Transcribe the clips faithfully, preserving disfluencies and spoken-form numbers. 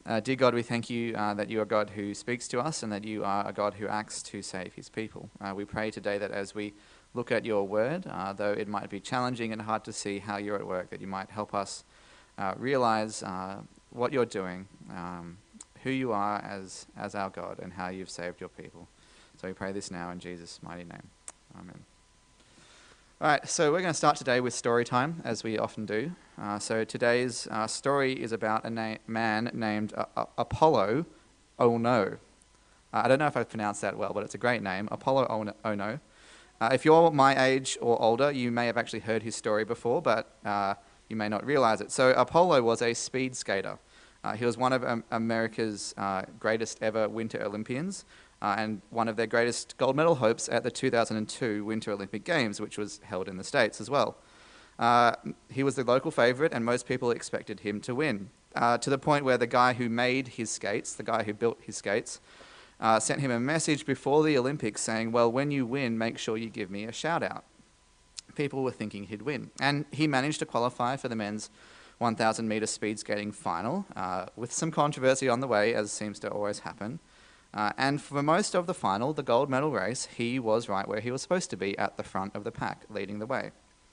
Uh, dear God, we thank you uh, that you are God who speaks to us and that you are a God who acts to save his people. Uh, we pray today that as we look at your word, uh, though it might be challenging and hard to see how you're at work, that you might help us uh, realize uh, what you're doing, um, who you are as, as our God, and how you've saved your people. So we pray this now in Jesus' mighty name. Amen. All right, so we're going to start today with story time, as we often do. Uh, so today's uh, story is about a na- man named uh, uh, Apollo Ono. Uh, I don't know if I've pronounced that well, but it's a great name, Apollo Ono. Ono. Uh, if you're my age or older, you may have actually heard his story before, but uh, you may not realize it. So Apollo was a speed skater. Uh, he was one of um, America's uh, greatest ever Winter Olympians, Uh, and one of their greatest gold medal hopes at the two thousand two Winter Olympic Games, which was held in the States as well. Uh, he was the local favourite, and most people expected him to win, uh, to the point where the guy who made his skates, the guy who built his skates, uh, sent him a message before the Olympics saying, well, when you win, make sure you give me a shout-out. People were thinking he'd win. And he managed to qualify for the men's one thousand metre speed skating final, uh, with some controversy on the way, as seems to always happen. Uh, and for most of the final, the gold medal race, he was right where he was supposed to be, at the front of the pack, leading the way.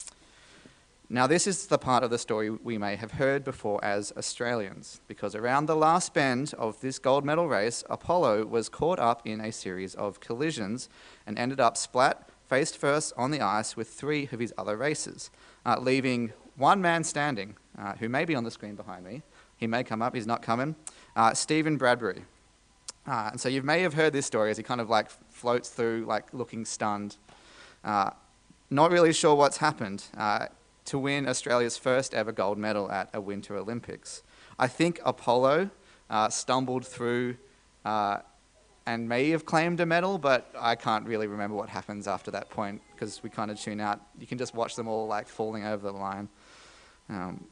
Now, this is the part of the story we may have heard before as Australians, because around the last bend of this gold medal race, Apollo was caught up in a series of collisions and ended up splat face first on the ice with three of his other racers, uh, leaving one man standing, uh, who may be on the screen behind me. He may come up, he's not coming. Uh, Stephen Bradbury. Uh, and so you may have heard this story as he kind of like floats through, like looking stunned, uh, not really sure what's happened, uh, to win Australia's first ever gold medal at a Winter Olympics. I think Apollo uh, stumbled through uh, and may have claimed a medal, but I can't really remember what happens after that point because we kind of tune out. You can just watch them all like falling over the line. Um,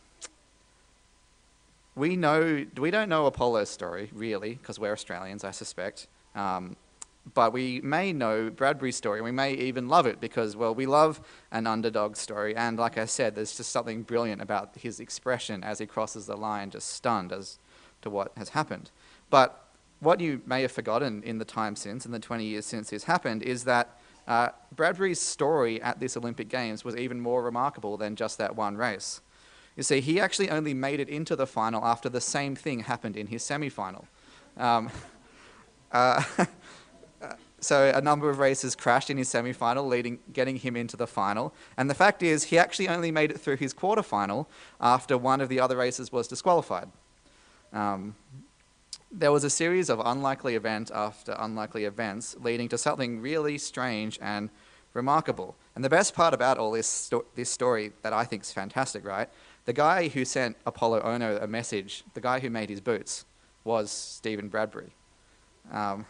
We know we don't know Apollo's story, really, because we're Australians, I suspect. Um, but we may know Bradbury's story, and we may even love it because, well, we love an underdog story. And like I said, there's just something brilliant about his expression as he crosses the line, just stunned as to what has happened. But what you may have forgotten in the time since, in the twenty years since this happened, is that uh, Bradbury's story at this Olympic Games was even more remarkable than just that one race. You see, he actually only made it into the final after the same thing happened in his semi-final. Um, uh, so a number of races crashed in his semi-final, leading, getting him into the final. And the fact is, he actually only made it through his quarter-final after one of the other races was disqualified. Um, there was a series of unlikely event after unlikely events, leading to something really strange and remarkable. And the best part about all this, sto- this story that I think is fantastic, right? The guy who sent Apollo Ono a message, the guy who made his boots, was Stephen Bradbury. Um,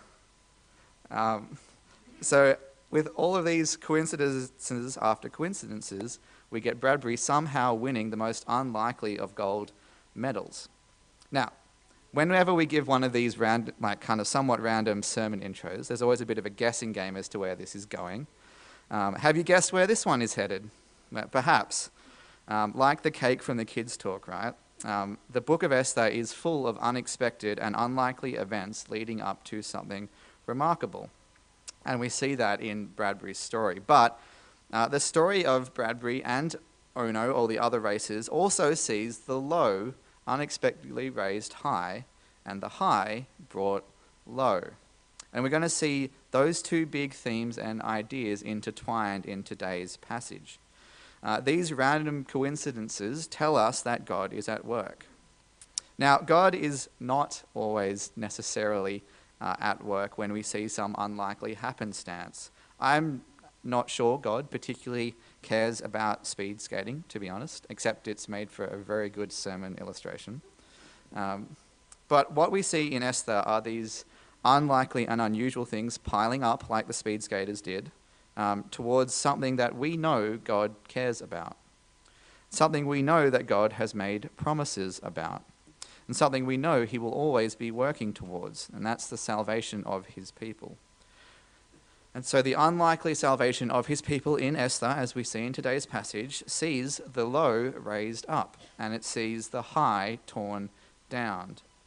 um, so with all of these coincidences after coincidences, we get Bradbury somehow winning the most unlikely of gold medals. Now, whenever we give one of these round, like kind of somewhat random sermon intros, there's always a bit of a guessing game as to where this is going. Um, have you guessed where this one is headed? Well, perhaps. Um, like the cake from the kids' talk, right? Um, the book of Esther is full of unexpected and unlikely events leading up to something remarkable. And we see that in Bradbury's story. But uh, the story of Bradbury and Ono, or the other racers, also sees the low unexpectedly raised high, and the high brought low. And we're going to see those two big themes and ideas intertwined in today's passage. Uh, these random coincidences tell us that God is at work. Now, God is not always necessarily uh, at work when we see some unlikely happenstance. I'm not sure God particularly cares about speed skating, to be honest, except it's made for a very good sermon illustration. Um, but what we see in Esther are these unlikely and unusual things piling up like the speed skaters did, Um, towards something that we know God cares about, something we know that God has made promises about, and something we know he will always be working towards, and that's the salvation of his people. And so the unlikely salvation of his people in Esther, as we see in today's passage, sees the low raised up, and it sees the high torn down.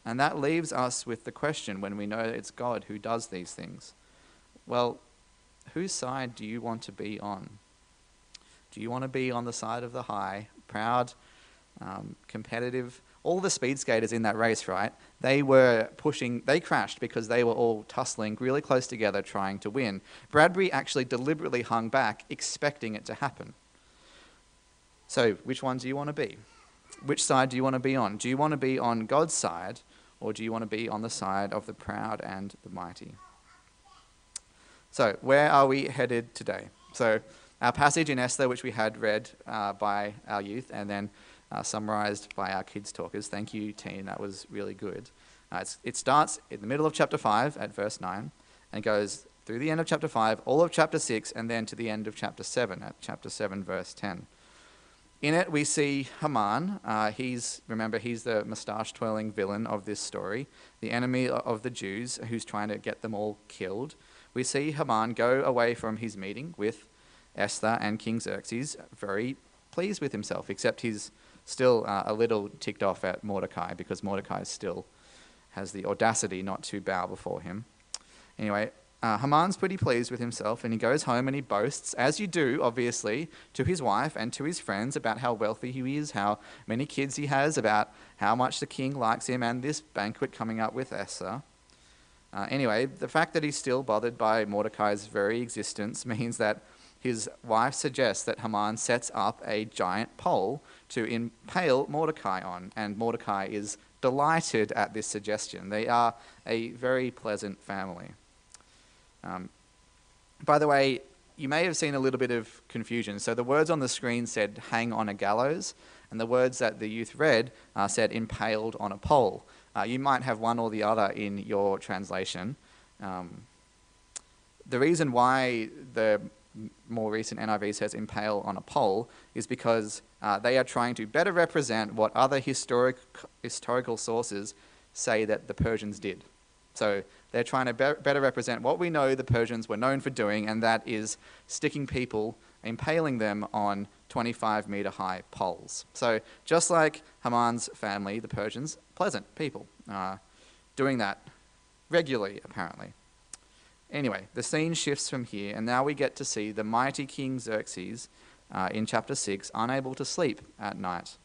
And that leaves us with the question, when we know it's God who does these things, well, whose side do you want to be on? Do you want to be on the side of the high, proud, um, competitive? All the speed skaters in that race, right? They were pushing, they crashed because they were all tussling really close together trying to win. Bradbury actually deliberately hung back, expecting it to happen. So, which one do you want to be? Which side do you want to be on? Do you want to be on God's side, or do you want to be on the side of the proud and the mighty? So, where are we headed today? So, our passage in Esther, which we had read uh, by our youth and then uh, summarised by our kids talkers. Thank you, Teen, that was really good. Uh, it's, it starts in the middle of chapter five at verse nine and goes through the end of chapter five, all of chapter six, and then to the end of chapter seven at chapter seven, verse ten. In it, we see Haman. Uh, he's, remember, he's the moustache-twirling villain of this story, the enemy of the Jews who's trying to get them all killed. We see Haman go away from his meeting with Esther and King Xerxes, very pleased with himself, except he's still uh, a little ticked off at Mordecai because Mordecai still has the audacity not to bow before him. Anyway, Uh, Haman's pretty pleased with himself, and he goes home and he boasts, as you do, obviously, to his wife and to his friends about how wealthy he is, how many kids he has, about how much the king likes him, and this banquet coming up with Esther. Uh, anyway, the fact that he's still bothered by Mordecai's very existence means that his wife suggests that Haman sets up a giant pole to impale Mordecai on, and Mordecai is delighted at this suggestion. They are a very pleasant family. Um, by the way, you may have seen a little bit of confusion. So the words on the screen said hang on a gallows, and the words that the youth read uh, said impaled on a pole. Uh, you might have one or the other in your translation. Um, the reason why the more recent N I V says impale on a pole is because uh, they are trying to better represent what other historic, historical sources say that the Persians did. So they're trying to be- better represent what we know the Persians were known for doing, and that is sticking people, impaling them on twenty-five metre high poles. So just like Haman's family, the Persians, pleasant people, uh, doing that regularly, apparently. Anyway, the scene shifts from here, and now we get to see the mighty King Xerxes uh, in chapter six, unable to sleep at night.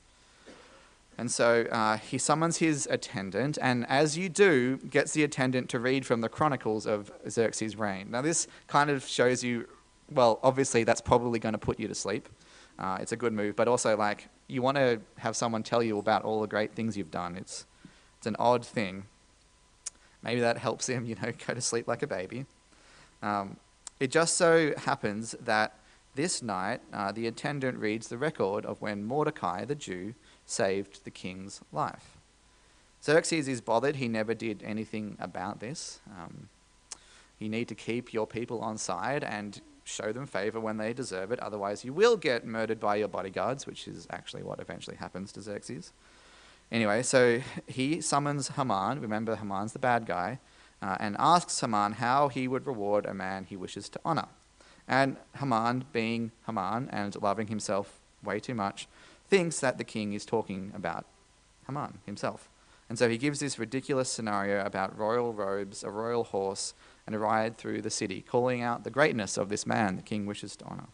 And so uh, he summons his attendant, and as you do, gets the attendant to read from the chronicles of Xerxes' reign. Now this kind of shows you, well, obviously that's probably going to put you to sleep. Uh, it's a good move, but also like you want to have someone tell you about all the great things you've done. It's it's an odd thing. Maybe that helps him, you know, go to sleep like a baby. Um, it just so happens that this night uh, the attendant reads the record of when Mordecai, the Jew, saved the king's life. Xerxes is bothered. He never did anything about this. Um, you need to keep your people on side and show them favor when they deserve it. Otherwise, you will get murdered by your bodyguards, which is actually what eventually happens to Xerxes. Anyway, so he summons Haman. Remember, Haman's the bad guy, uh, and asks Haman how he would reward a man he wishes to honor. And Haman, being Haman and loving himself way too much, thinks that the king is talking about Haman himself. And so he gives this ridiculous scenario about royal robes, a royal horse, and a ride through the city, calling out the greatness of this man the king wishes to honor.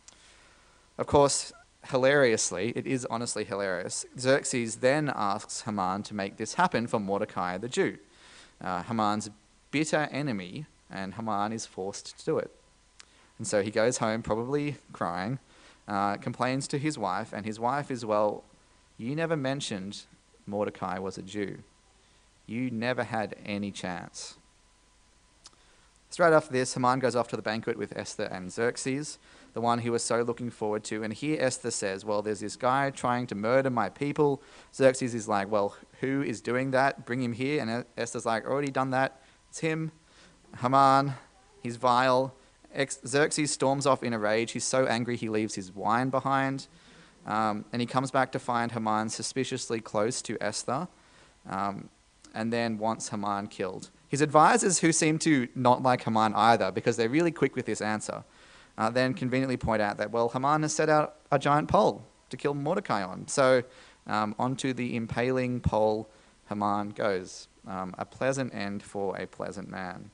Of course, hilariously, it is honestly hilarious, Xerxes then asks Haman to make this happen for Mordecai the Jew, uh, Haman's bitter enemy, and Haman is forced to do it. And so he goes home, probably crying, uh, complains to his wife, and his wife is, well, you never mentioned Mordecai was a Jew. You never had any chance. Straight after this, Haman goes off to the banquet with Esther and Xerxes, the one he was so looking forward to. And here Esther says, well, there's this guy trying to murder my people. Xerxes is like, well, who is doing that? Bring him here. And Esther's like, already done that. It's him. Haman. He's vile. Xerxes storms off in a rage. He's so angry he leaves his wine behind. Um, and he comes back to find Haman suspiciously close to Esther, um, and then wants Haman killed. His advisors, who seem to not like Haman either, because they're really quick with this answer, uh, then conveniently point out that, well, Haman has set out a giant pole to kill Mordecai on. So um, onto the impaling pole Haman goes. Um, a pleasant end for a pleasant man.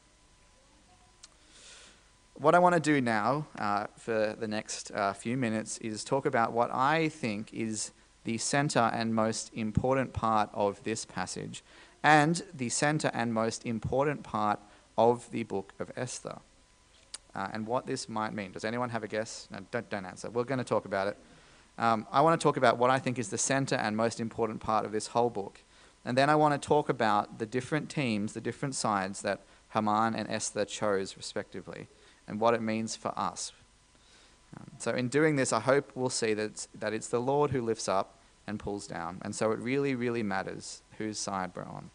What I want to do now uh, for the next uh, few minutes is talk about what I think is the center and most important part of this passage, and the center and most important part of the book of Esther, uh, and what this might mean. Does anyone have a guess? No, don't, don't answer. We're going to talk about it. Um, I want to talk about what I think is the center and most important part of this whole book. And then I want to talk about the different teams, the different sides that Haman and Esther chose respectively, and what it means for us. Um, so in doing this, I hope we'll see that it's, that it's the Lord who lifts up and pulls down. And so it really, really matters whose side we're on.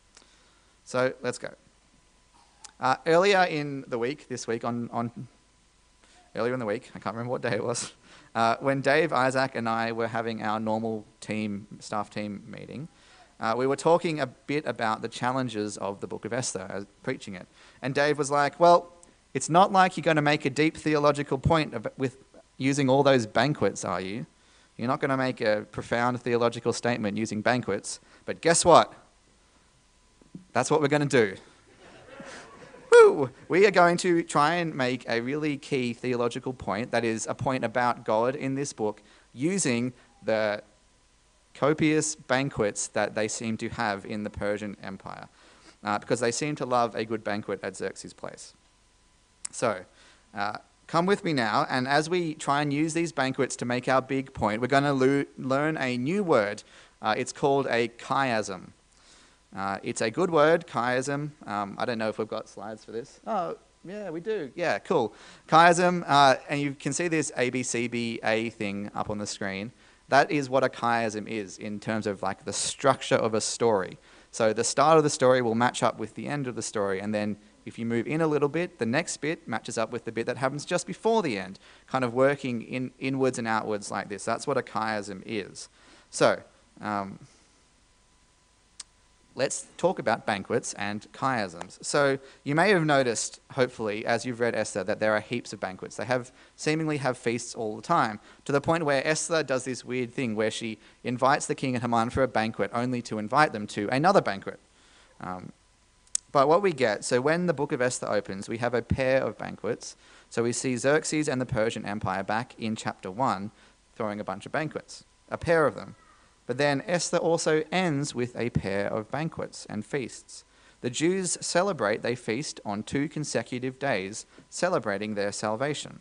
So let's go. Uh, earlier in the week, this week, on, on earlier in the week, I can't remember what day it was, uh, when Dave, Isaac, and I were having our normal team, staff team meeting, uh, we were talking a bit about the challenges of the book of Esther, as preaching it. And Dave was like, well, it's not like you're going to make a deep theological point of, with using all those banquets, are you? You're not going to make a profound theological statement using banquets. But guess what? That's what we're going to do. Woo! We are going to try and make a really key theological point, that is a point about God in this book, using the copious banquets that they seem to have in the Persian Empire, uh, because they seem to love a good banquet at Xerxes' place. So, uh, come with me now, and as we try and use these banquets to make our big point, we're going to lo- learn a new word. Uh, it's called a chiasm. Uh, it's a good word, chiasm. Um, I don't know if we've got slides for this. Oh, yeah, we do. Yeah, cool. Chiasm, uh, and you can see this A B C B A thing up on the screen. That is what a chiasm is in terms of like the structure of a story. So the start of the story will match up with the end of the story, and then if you move in a little bit, the next bit matches up with the bit that happens just before the end, kind of working in inwards and outwards like this. That's what a chiasm is. So, um, let's talk about banquets and chiasms. So you may have noticed, hopefully, as you've read Esther, that there are heaps of banquets. They have seemingly have feasts all the time, to the point where Esther does this weird thing where she invites the king and Haman for a banquet, only to invite them to another banquet. Um, but what we get, so when the book of Esther opens, we have a pair of banquets. So we see Xerxes and the Persian Empire back in chapter one, throwing a bunch of banquets, a pair of them. But then Esther also ends with a pair of banquets and feasts. The Jews celebrate, they feast on two consecutive days, celebrating their salvation.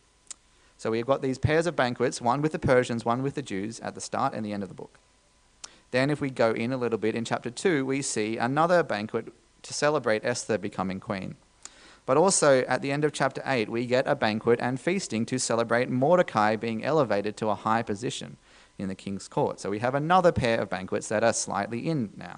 So we've got these pairs of banquets, one with the Persians, one with the Jews, at the start and the end of the book. Then if we go in a little bit, in chapter two, we see another banquet to celebrate Esther becoming queen. But also at the end of chapter eight, we get a banquet and feasting to celebrate Mordecai being elevated to a high position in the king's court. So we have another pair of banquets that are slightly in now.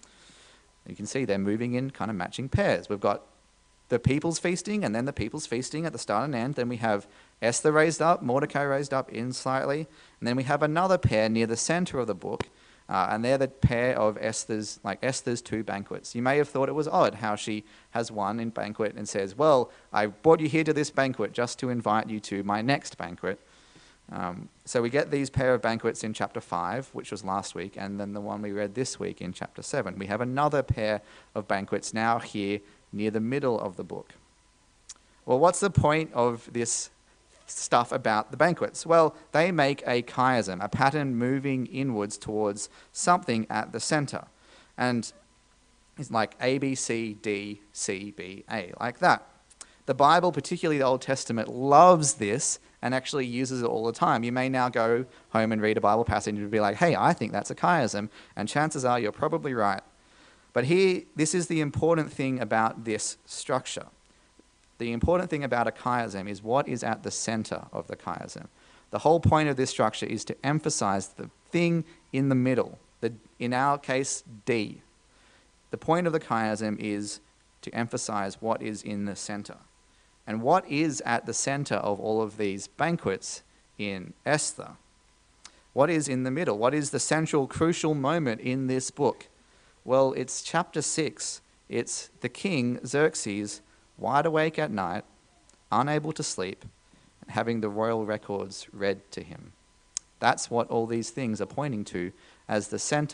You can see they're moving in kind of matching pairs. We've got the people's feasting and then the people's feasting at the start and end. Then we have Esther raised up, Mordecai raised up in slightly. And then we have another pair near the center of the book. Uh, and they're the pair of Esther's, like Esther's two banquets. You may have thought it was odd how she has one in banquet and says, well, I brought you here to this banquet just to invite you to my next banquet. Um, so we get these pair of banquets in chapter five, which was last week, and then the one we read this week in chapter seven. We have another pair of banquets now here near the middle of the book. Well, what's the point of this stuff about the banquets? Well, they make a chiasm, a pattern moving inwards towards something at the center. And it's like A, B, C, D, C, B, A, like that. The Bible, particularly the Old Testament, loves this and actually uses it all the time. You may now go home and read a Bible passage and be like, hey, I think that's a chiasm, and chances are you're probably right. But here, this is the important thing about this structure. The important thing about a chiasm is what is at the center of the chiasm. The whole point of this structure is to emphasize the thing in the middle, the, in our case, D. The point of the chiasm is to emphasize what is in the center. And what is at the center of all of these banquets in Esther? What is in the middle? What is the central, crucial moment in this book? Well, it's chapter six. It's the king, Xerxes, wide awake at night, unable to sleep, and having the royal records read to him. That's what all these things are pointing to as the center.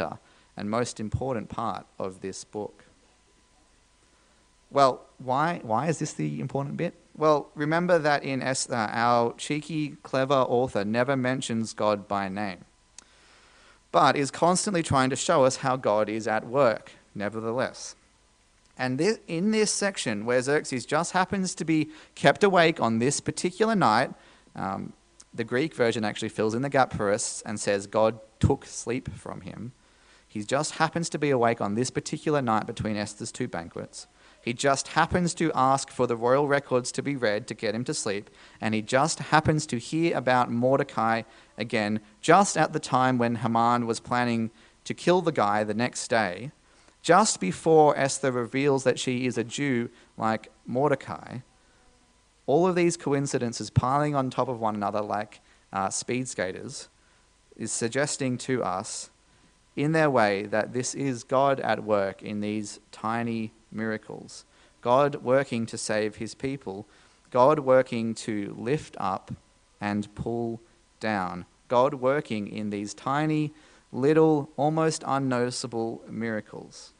and most important part of this book. Well, why, why is this the important bit? Well, remember that in Esther, our cheeky, clever author never mentions God by name, but is constantly trying to show us how God is at work, nevertheless. And this, in this section, where Xerxes just happens to be kept awake on this particular night, um, the Greek version actually fills in the gap for us and says God took sleep from him. He just happens to be awake on this particular night between Esther's two banquets. He just happens to ask for the royal records to be read to get him to sleep, and he just happens to hear about Mordecai again just at the time when Haman was planning to kill the guy the next day, just before Esther reveals that she is a Jew like Mordecai. All of these coincidences piling on top of one another like uh, speed skaters is suggesting to us in their way that this is God at work in these tiny miracles. God working to save his people. God working to lift up and pull down. God working in these tiny, little, almost unnoticeable miracles.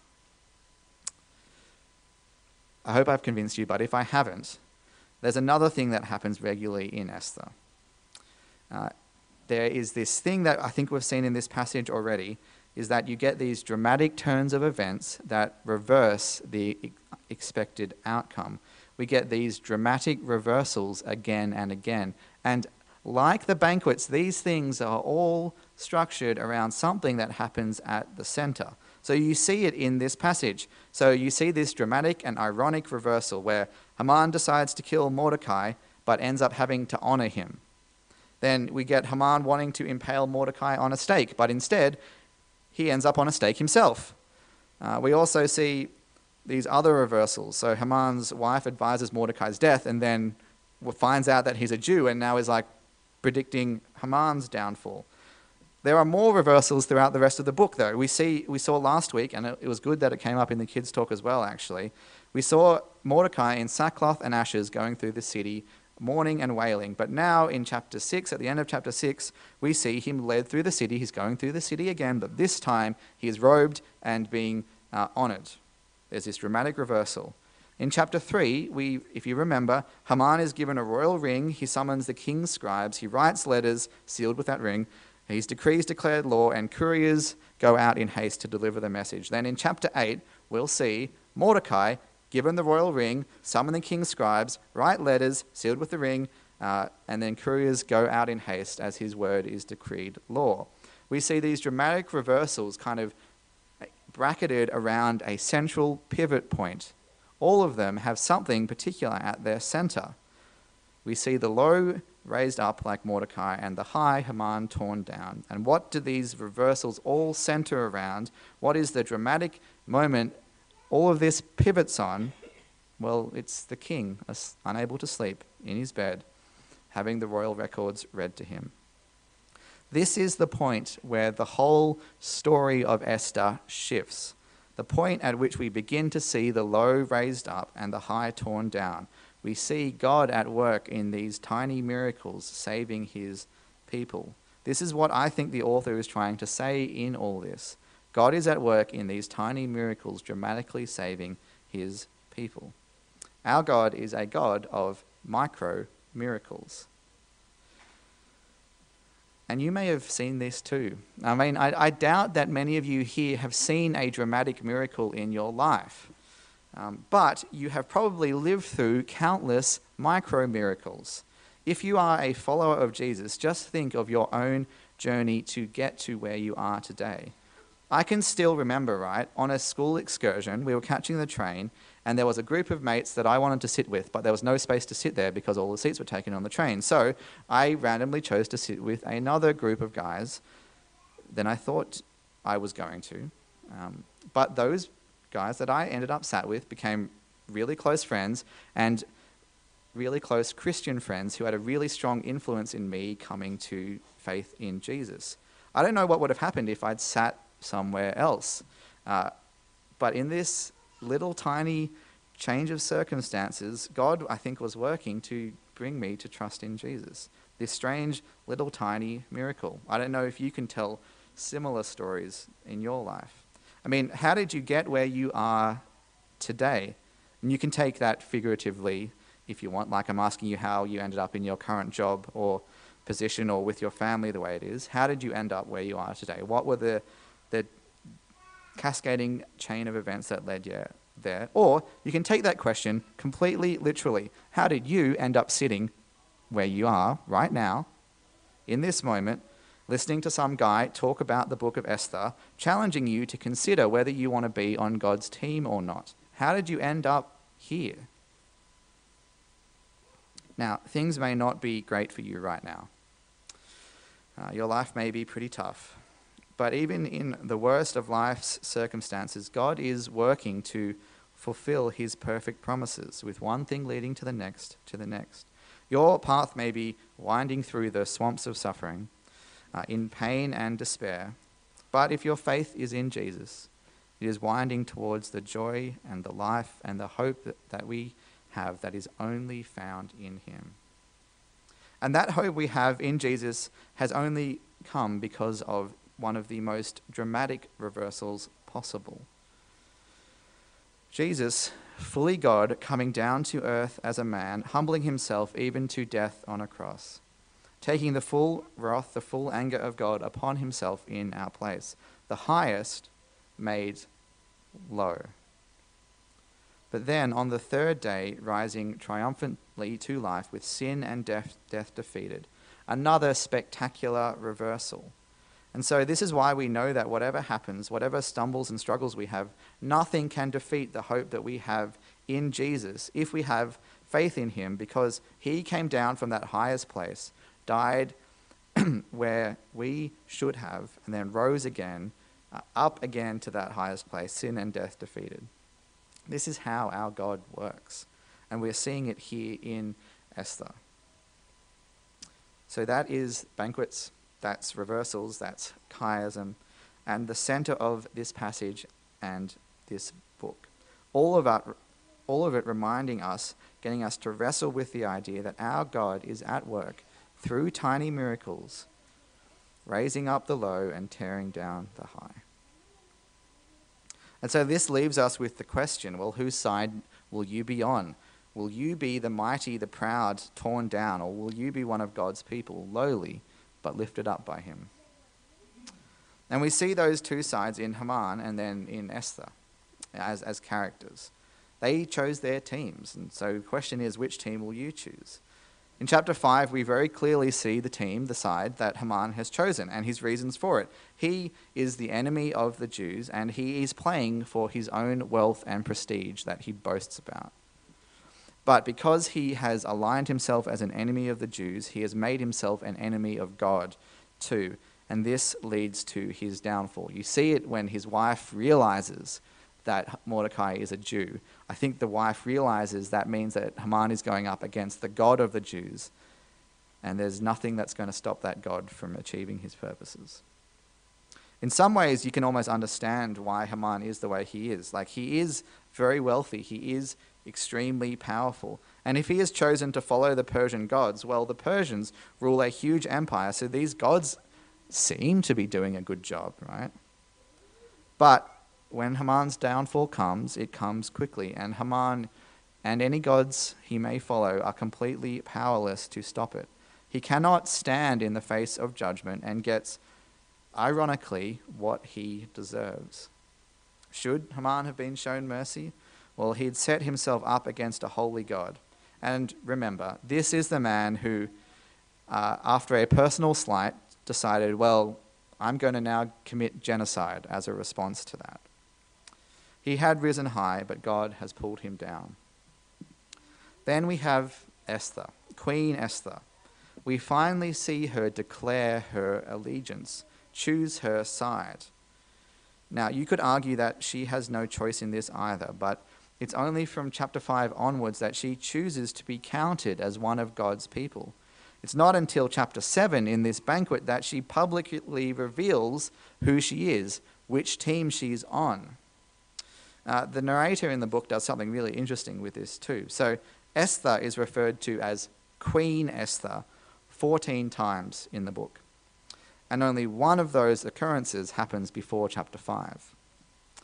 I hope I've convinced you, but if I haven't, there's another thing that happens regularly in Esther. Uh, there is this thing that I think we've seen in this passage already, is that you get these dramatic turns of events that reverse the expected outcome. We get these dramatic reversals again and again. And like the banquets, these things are all structured around something that happens at the center. So you see it in this passage. So you see this dramatic and ironic reversal where Haman decides to kill Mordecai, but ends up having to honor him. Then we get Haman wanting to impale Mordecai on a stake, but instead he ends up on a stake himself. Uh, we also see these other reversals. So Haman's wife advises Mordecai's death and then finds out that he's a Jew and now is like predicting Haman's downfall. There are more reversals throughout the rest of the book, though. We see we saw last week, and it, it was good that it came up in the kids' talk as well, actually. We saw Mordecai in sackcloth and ashes going through the city, mourning and wailing. But now in chapter six, at the end of chapter six, we see him led through the city. He's going through the city again, but this time he is robed and being uh, honored. There's this dramatic reversal. In chapter three, we, if you remember, Haman is given a royal ring. He summons the king's scribes. He writes letters sealed with that ring. His decrees declared law, and couriers go out in haste to deliver the message. Then in chapter eight, we'll see Mordecai, given the royal ring, summon the king's scribes, write letters sealed with the ring, uh, and then couriers go out in haste as his word is decreed law. We see these dramatic reversals kind of bracketed around a central pivot point. All of them have something particular at their center. We see the low raised up like Mordecai and the high Haman torn down. And what do these reversals all center around? What is the dramatic moment all of this pivots on? Well, it's the king, unable to sleep in his bed, having the royal records read to him. This is the point where the whole story of Esther shifts. The point at which we begin to see the low raised up and the high torn down. We see God at work in these tiny miracles, saving his people. This is what I think the author is trying to say in all this. God is at work in these tiny miracles, dramatically saving his people. Our God is a God of micro miracles. And you may have seen this too. I mean, I, I doubt that many of you here have seen a dramatic miracle in your life. Um, but you have probably lived through countless micro miracles. If you are a follower of Jesus, just think of your own journey to get to where you are today. I can still remember, right, on a school excursion, we were catching the train, and there was a group of mates that I wanted to sit with, but there was no space to sit there because all the seats were taken on the train. So I randomly chose to sit with another group of guys than I thought I was going to. Um, but those guys that I ended up sat with became really close friends and really close Christian friends who had a really strong influence in me coming to faith in Jesus. I don't know what would have happened if I'd sat somewhere else. Uh, but in this little tiny change of circumstances, God, I think, was working to bring me to trust in Jesus. This strange little tiny miracle. I don't know if you can tell similar stories in your life. I mean, how did you get where you are today? And you can take that figuratively if you want, like I'm asking you how you ended up in your current job or position or with your family the way it is. How did you end up where you are today? What were the, the cascading chain of events that led you there? Or you can take that question completely literally. How did you end up sitting where you are right now, in this moment, listening to some guy talk about the book of Esther, challenging you to consider whether you want to be on God's team or not? How did you end up here? Now, things may not be great for you right now. Uh, your life may be pretty tough. But even in the worst of life's circumstances, God is working to fulfill his perfect promises, with one thing leading to the next, to the next. Your path may be winding through the swamps of suffering, uh, in pain and despair. But if your faith is in Jesus, it is winding towards the joy and the life and the hope that, that we have that is only found in him. And that hope we have in Jesus has only come because of one of the most dramatic reversals possible. Jesus, fully God, coming down to earth as a man, humbling himself even to death on a cross, taking the full wrath, the full anger of God upon himself in our place, the highest made low. But then on the third day, rising triumphantly to life with sin and death, death defeated, another spectacular reversal. And so this is why we know that whatever happens, whatever stumbles and struggles we have, nothing can defeat the hope that we have in Jesus if we have faith in him, because he came down from that highest place, died where we should have, and then rose again, uh, up again to that highest place, sin and death defeated. This is how our God works, and we're seeing it here in Esther. So that is banquets, that's reversals, that's chiasm, and the center of this passage and this book. All of it, all of it reminding us, getting us to wrestle with the idea that our God is at work through tiny miracles, raising up the low and tearing down the high. And so this leaves us with the question, well, whose side will you be on? Will you be the mighty, the proud, torn down, or will you be one of God's people, lowly, but lifted up by him? And we see those two sides in Haman and then in Esther as, as characters. They chose their teams, and so the question is, which team will you choose? In chapter five, we very clearly see the team, the side that Haman has chosen, and his reasons for it. He is the enemy of the Jews, and he is playing for his own wealth and prestige that he boasts about. But because he has aligned himself as an enemy of the Jews, he has made himself an enemy of God too, and this leads to his downfall. You see it when his wife realizes that Mordecai is a Jew. I think the wife realizes that means that Haman is going up against the God of the Jews, and there's nothing that's going to stop that God from achieving his purposes. In some ways, you can almost understand why Haman is the way he is. Like, he is very wealthy, he is extremely powerful, and if he has chosen to follow the Persian gods, well, the Persians rule a huge empire, so these gods seem to be doing a good job, right? But when Haman's downfall comes, it comes quickly, and Haman and any gods he may follow are completely powerless to stop it. He cannot stand in the face of judgment and gets, ironically, what he deserves. Should Haman have been shown mercy? Well, he'd set himself up against a holy God. And remember, this is the man who, uh, after a personal slight, decided, well, I'm going to now commit genocide as a response to that. He had risen high, but God has pulled him down. Then we have Esther, Queen Esther. We finally see her declare her allegiance, choose her side. Now, you could argue that she has no choice in this either, but it's only from chapter five onwards that she chooses to be counted as one of God's people. It's not until chapter seven in this banquet that she publicly reveals who she is, which team she's on. Uh, the narrator in the book does something really interesting with this too. So Esther is referred to as Queen Esther fourteen times in the book. And only one of those occurrences happens before chapter five.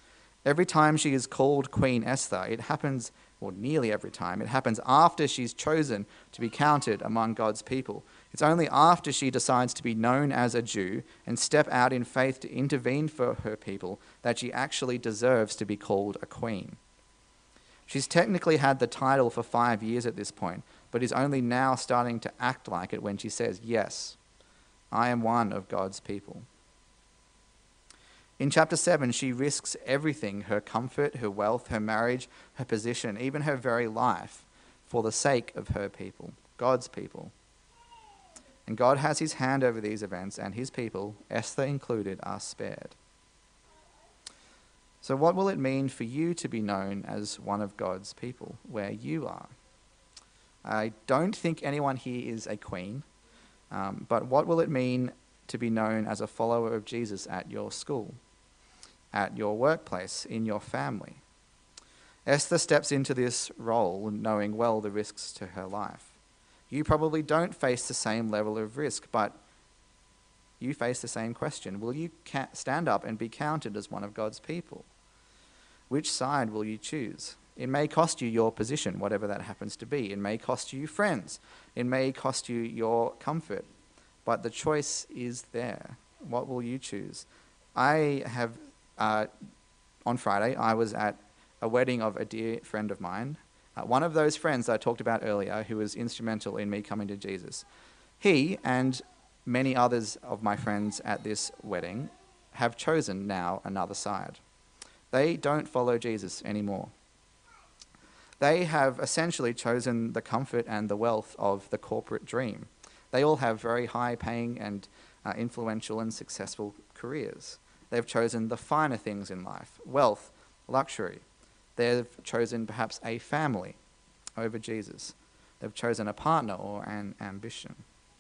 Every time she is called Queen Esther, it happens, or nearly every time, it happens after she's chosen to be counted among God's people. It's only after she decides to be known as a Jew and step out in faith to intervene for her people that she actually deserves to be called a queen. She's technically had the title for five years at this point, but is only now starting to act like it when she says, "Yes, I am one of God's people." In chapter seven, she risks everything, her comfort, her wealth, her marriage, her position, even her very life, for the sake of her people, God's people. And God has his hand over these events, and his people, Esther included, are spared. So what will it mean for you to be known as one of God's people, where you are? I don't think anyone here is a queen, um, but what will it mean to be known as a follower of Jesus at your school, at your workplace, in your family? Esther steps into this role knowing well the risks to her life. You probably don't face the same level of risk, but you face the same question. Will you ca- stand up and be counted as one of God's people? Which side will you choose? It may cost you your position, whatever that happens to be. It may cost you friends. It may cost you your comfort. But the choice is there. What will you choose? I have, uh, on Friday, I was at a wedding of a dear friend of mine, uh, one of those friends that I talked about earlier who was instrumental in me coming to Jesus. He and many others of my friends at this wedding have chosen now another side. They don't follow Jesus anymore. They have essentially chosen the comfort and the wealth of the corporate dream. They all have very high-paying and uh, influential and successful careers. They've chosen the finer things in life, wealth, luxury. They've chosen perhaps a family over Jesus. They've chosen a partner or an ambition.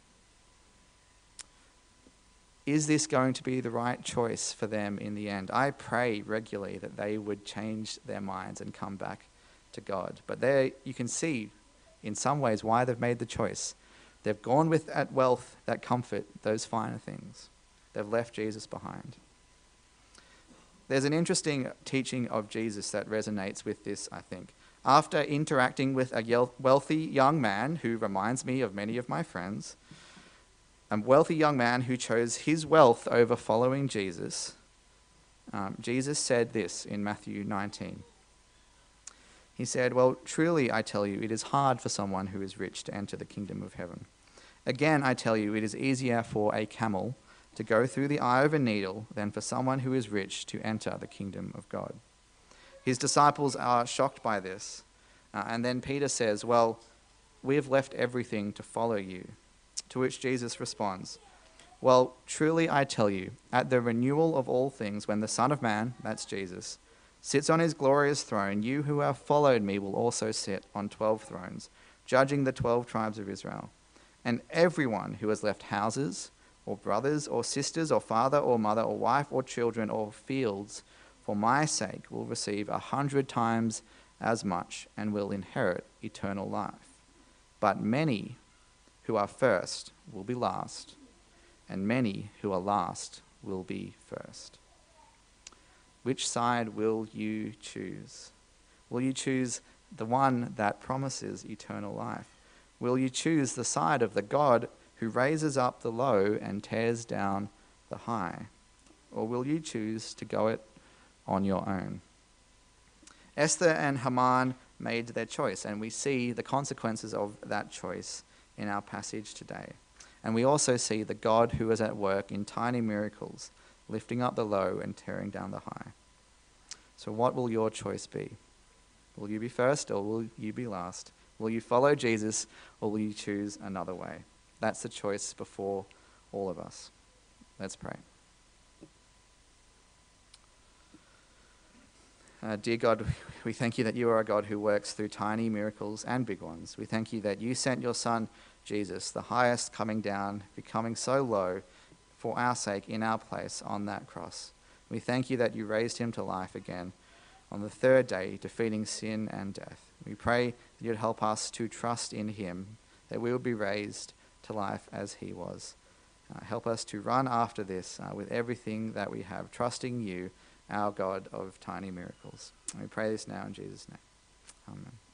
Is this going to be the right choice for them in the end? I pray regularly that they would change their minds and come back to God. But there you can see in some ways why they've made the choice. They've gone with that wealth, that comfort, those finer things. They've left Jesus behind. There's an interesting teaching of Jesus that resonates with this, I think. After interacting with a wealthy young man who reminds me of many of my friends, a wealthy young man who chose his wealth over following Jesus, um, Jesus said this in Matthew nineteen. He said, "Well, truly I tell you, it is hard for someone who is rich to enter the kingdom of heaven. Again, I tell you, it is easier for a camel to go through the eye of a needle than for someone who is rich to enter the kingdom of God." His disciples are shocked by this. Uh, and then Peter says, "Well, we have left everything to follow you." To which Jesus responds, "Well, truly I tell you, at the renewal of all things, when the Son of Man," that's Jesus, "sits on his glorious throne, you who have followed me will also sit on twelve thrones, judging the twelve tribes of Israel. And everyone who has left houses, or brothers, or sisters, or father, or mother, or wife, or children, or fields, for my sake will receive a hundred times as much and will inherit eternal life. But many who are first will be last, and many who are last will be first." Which side will you choose? Will you choose the one that promises eternal life? Will you choose the side of the God who raises up the low and tears down the high? Or will you choose to go it on your own? Esther and Haman made their choice, and we see the consequences of that choice in our passage today. And we also see the God who is at work in tiny miracles, lifting up the low and tearing down the high. So what will your choice be? Will you be first or will you be last? Will you follow Jesus or will you choose another way? That's the choice before all of us. Let's pray. Uh, dear God, we thank you that you are a God who works through tiny miracles and big ones. We thank you that you sent your Son, Jesus, the highest, coming down, becoming so low for our sake in our place on that cross. We thank you that you raised him to life again on the third day, defeating sin and death. We pray that you'd help us to trust in him, that we will be raised to life as he was. Uh, help us to run after this uh, with everything that we have, trusting you our God of tiny miracles. And we pray this now in Jesus' name. Amen.